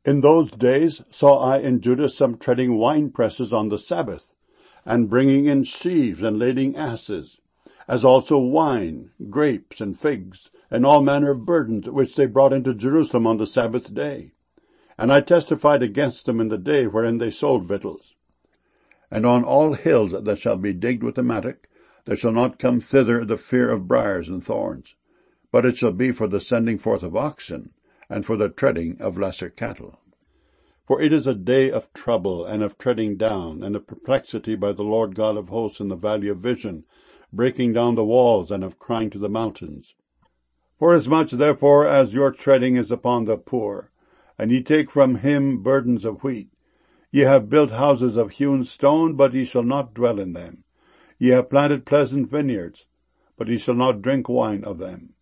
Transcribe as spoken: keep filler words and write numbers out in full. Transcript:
In those days saw I in Judah some treading winepresses on the Sabbath, and bringing in sheaves and lading asses, as also wine, grapes, and figs, and all manner of burdens, which they brought into Jerusalem on the Sabbath day. And I testified against them in the day wherein they sold victuals. And on all hills that shall be digged with the mattock, there shall not come thither the fear of briars and thorns, but it shall be for the sending forth of oxen, and for the treading of lesser cattle. For it is a day of trouble, and of treading down, and of perplexity by the Lord God of hosts in the valley of vision, breaking down the walls, and of crying to the mountains. Forasmuch therefore as your treading is upon the poor, and ye take from him burdens of wheat, ye have built houses of hewn stone, but ye shall not dwell in them. Ye have planted pleasant vineyards, but ye shall not drink wine of them.